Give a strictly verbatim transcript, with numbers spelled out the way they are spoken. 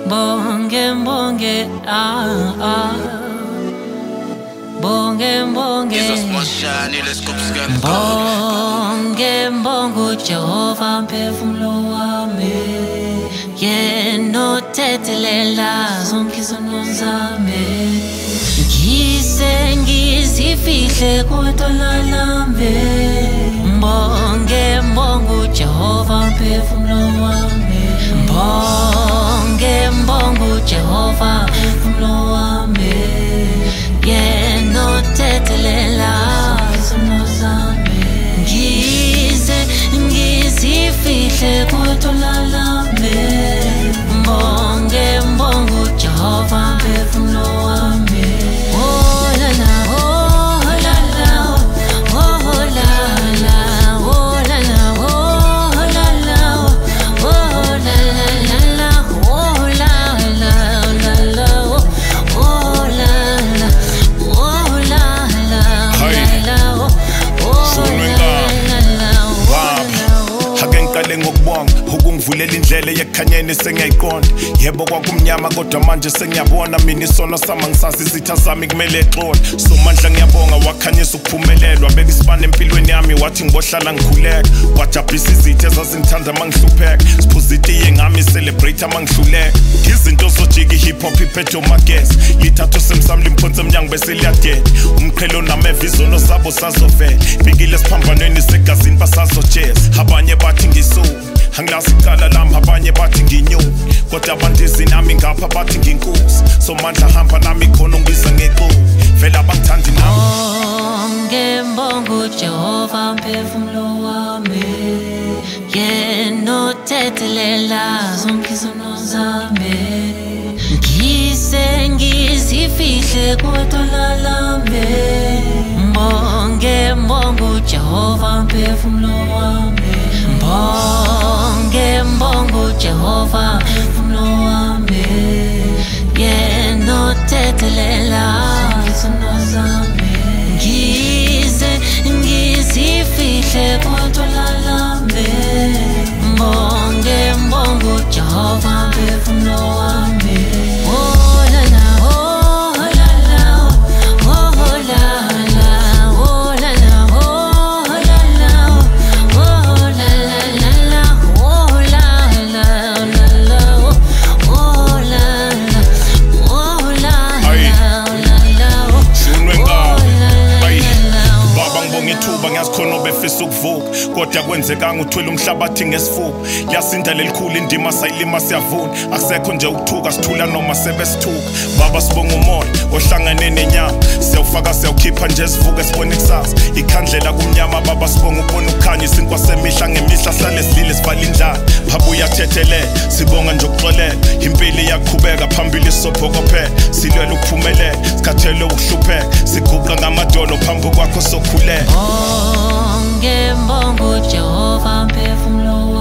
Bonge bonge ah ah Bonge bonge Jesus Moshani, let's go scan Bonge bongo Jehova mphefumulo wami Yena othethelela zonke izono zami Ngise ngizifihle kodwa lami Bonge bongo Jehova mphefumulo wami Bonge bongo Jehova mphefumulo wami Yena othethelela izono zami Ngise ngizifihle kodwa lami Bonge bongo Jehova mphefumulo wami Oh la la oh la la oh la la oh la la oh la la oh la la la oh la la la la oh la la oh la la la oh Hakenkale ngokubonga ukungivulela indlela yekhanyeni sengiyayiqonda yebo kwakumnyama kodwa manje sengiyabona mina isono sama ngisazi izitha zami kumele exola somandla ngiyabonga wakhanyisa ukuphumelelwa beka isibane empilweni yami wathi ngibohlala ngikhuleka wajabhisa izitha ezazingithanda mangihlupheka siphuziti yengami celebrate mangihluleka izinto zojika hip hop iphetho magesi lithatho semsami limphonse emnyango bese liyadeda umqhelo nameva izono zabo sazovela bikile siphambanweni segazini basazojeza abanye bathi ngisu angilazi ikala lami abanye bathi nginyoni kodwa abandizi nami ngapha bathi nginkosi somandla hamba nami khona ungisa ngequlu vela abangithandi nami Bonge bongo Jehova mphefumulo wami Yena othethelela zonke izono zami Ngise ngizifihle kodwa lami Bonge bongo Jehova mphefumulo wami Bonge bongo Jehova mphefumulo wami Yena othethelela izono zami Ngise ngizifihle kodwa lami Bonge bongo Jehova mphefumulo wami Oh la la oh la la oh la la oh la la oh la la oh la la la oh la la la oh la la oh la la Baba ngibonga ithuba ngiyazikhona obefisa ukuvuka kodwa kwenzekanga uthwele umhlabathi ngesifuba liyasinda lelikhulu indima sayilima siyavuna akusekho nje ukuthuka sithula noma sebesithuka baba sibonga umoya ohlangane nenyama siyawufaka siyawukhipha nje sivuke sibone kusasa ikhandlela kumnyama baba sibonga ubona ukukhanya isinkwa semihla ngemihla hlale sidlile sivala indlala phaba uyathethelela sibonga nje ukuxolela impilo iyaqhubeka phambili sophokophela silwela ukuphumelela sikhathele ukuhlupheka siguqa ngamadolo phambi kwakho sokhulela Bonge bongo Jehova mphefumulo